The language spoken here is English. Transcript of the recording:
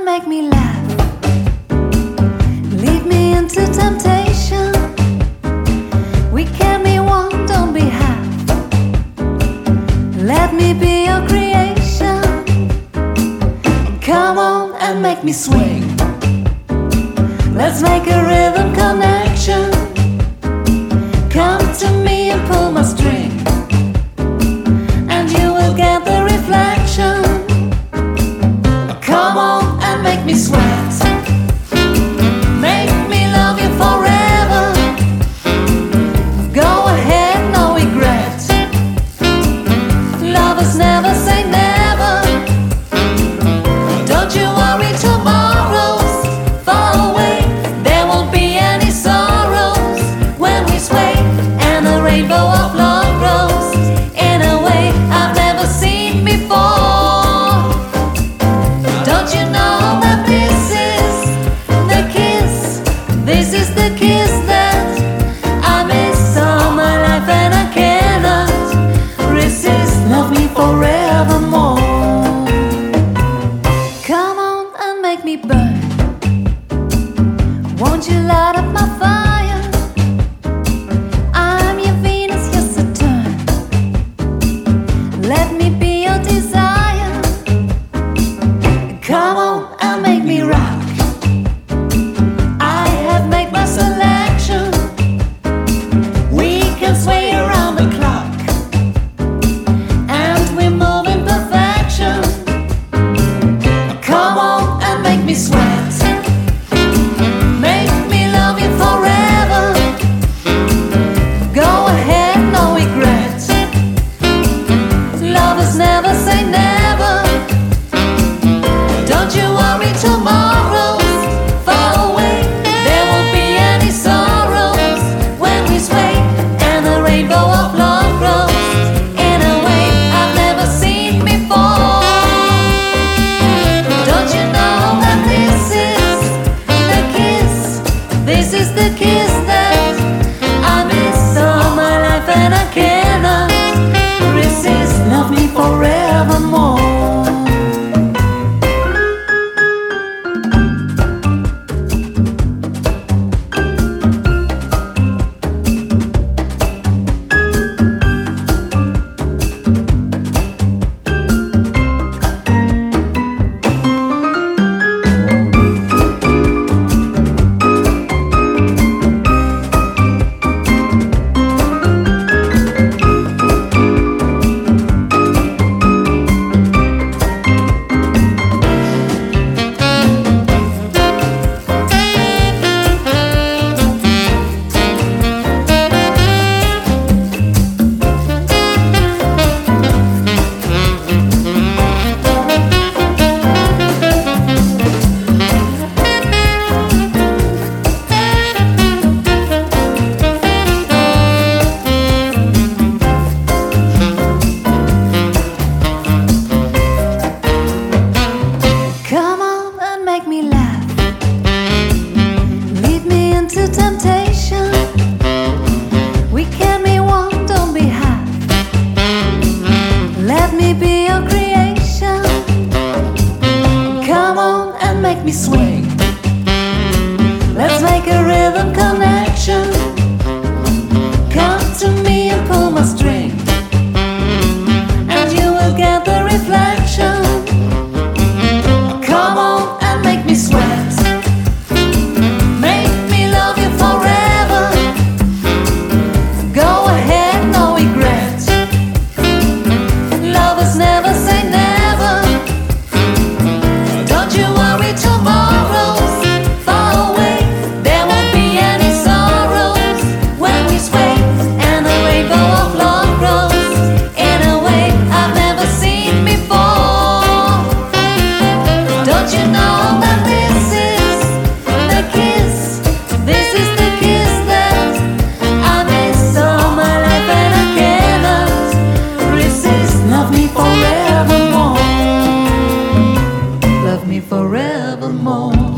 make me laugh. Lead me into temptation. We can be one, don't be half. Let me be your creation. Come on and make me swing. Let's make a rhythm connection. Come to me and pull my string, and you will get the reflection. Come on and make me sweat. Make me love you forever. Go ahead, no regret. Lovers never say never. Don't you worry, tomorrow's far away. There won't be any sorrows when we sway, and a rainbow of love grows in a way I've never seen before. Don't you know that this is the kiss? This is the kiss that I miss all my life, and I cannot resist. Love me forevermore. Come on and make me burn. Won't you light up my fire? I'm your Venus, your Saturn. Let me be your desire. Come on and make me rock. I have made my selection. We can sway around the clock, and we move in perfection. Come on and make me sweat. Make me love you forever. Go ahead, no regret. Lovers never say never. Don't you worry, tomorrow's far away. There won't be any sorrows when we sway, and a rainbow of love grows in a way I've never seen before. Don't you know that this is the kiss? This is the kiss that I miss all my life, and I cannot resist. Love me forevermore. Come on and make me laugh. Lead me into temptation. We can be one, don't be half. Let me be your creation. Come on and make me swing. Let's make a rhythm connection. Come to me and pull my string, and you will get the reflection. Come on and make me sweat. Make me love you forever. Go ahead, no regret. Lovers never say never. Don't you worry, tomorrow's far away. There won't be any sorrows when we sway, and the rainbow of love grows in a way I've never seen before. Don't you know that this is the kiss? This is the kiss that I miss all my life, and I cannot resist. Love me forevermore. Love me forevermore.